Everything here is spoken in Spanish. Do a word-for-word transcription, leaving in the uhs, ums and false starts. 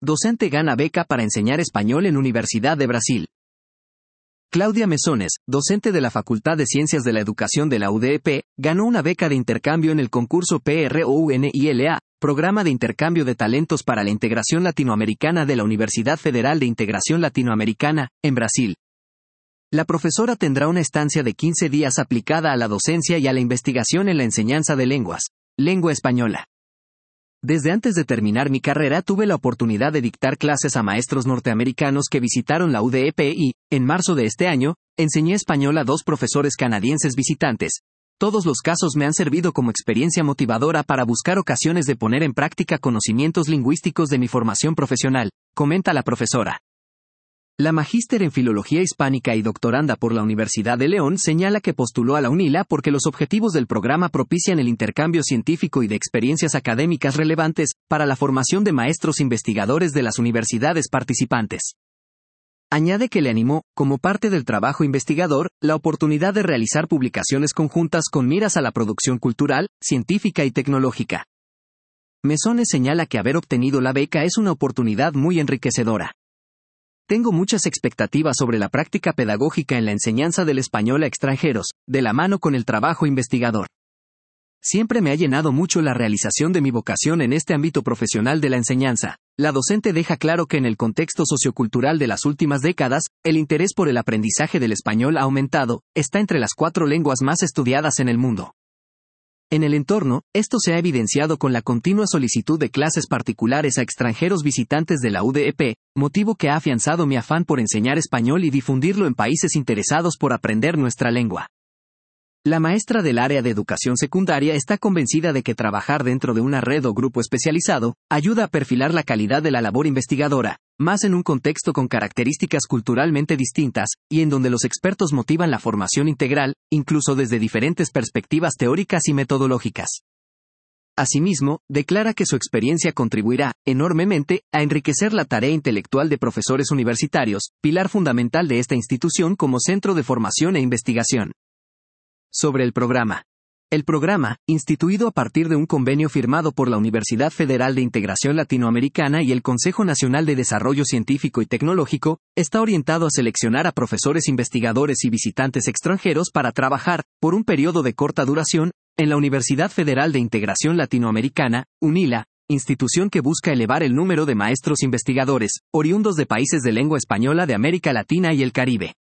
docente gana beca para enseñar español en Universidad de Brasil. Claudia Mesones, docente de la Facultad de Ciencias de la Educación de la U D E P, ganó una beca de intercambio en el concurso P R O U N I L A, Programa de Intercambio de Talentos para la Integración Latinoamericana de la Universidad Federal de Integración Latinoamericana, en Brasil. La profesora tendrá una estancia de quince días aplicada a la docencia y a la investigación en la enseñanza de lenguas, lengua española. Desde antes de terminar mi carrera tuve la oportunidad de dictar clases a maestros norteamericanos que visitaron la U D E P y, en marzo de este año, enseñé español a dos profesores canadienses visitantes. Todos los casos me han servido como experiencia motivadora para buscar ocasiones de poner en práctica conocimientos lingüísticos de mi formación profesional, comenta la profesora. La magíster en Filología Hispánica y doctoranda por la Universidad de León señala que postuló a la UNILA porque los objetivos del programa propician el intercambio científico y de experiencias académicas relevantes para la formación de maestros investigadores de las universidades participantes. Añade que le animó, como parte del trabajo investigador, la oportunidad de realizar publicaciones conjuntas con miras a la producción cultural, científica y tecnológica. Mesones señala que haber obtenido la beca es una oportunidad muy enriquecedora. Tengo muchas expectativas sobre la práctica pedagógica en la enseñanza del español a extranjeros, de la mano con el trabajo investigador. Siempre me ha llenado mucho la realización de mi vocación en este ámbito profesional de la enseñanza. La docente deja claro que en el contexto sociocultural de las últimas décadas, el interés por el aprendizaje del español ha aumentado, está entre las cuatro lenguas más estudiadas en el mundo. En el entorno, esto se ha evidenciado con la continua solicitud de clases particulares a extranjeros visitantes de la U D E P, motivo que ha afianzado mi afán por enseñar español y difundirlo en países interesados por aprender nuestra lengua. La maestra del área de educación secundaria está convencida de que trabajar dentro de una red o grupo especializado ayuda a perfilar la calidad de la labor investigadora, más en un contexto con características culturalmente distintas, y en donde los expertos motivan la formación integral, incluso desde diferentes perspectivas teóricas y metodológicas. Asimismo, declara que su experiencia contribuirá, enormemente, a enriquecer la tarea intelectual de profesores universitarios, pilar fundamental de esta institución como centro de formación e investigación. Sobre el programa. El programa, instituido a partir de un convenio firmado por la Universidad Federal de Integración Latinoamericana y el Consejo Nacional de Desarrollo Científico y Tecnológico, está orientado a seleccionar a profesores investigadores y visitantes extranjeros para trabajar, por un periodo de corta duración, en la Universidad Federal de Integración Latinoamericana, UNILA, institución que busca elevar el número de maestros investigadores, oriundos de países de lengua española de América Latina y el Caribe.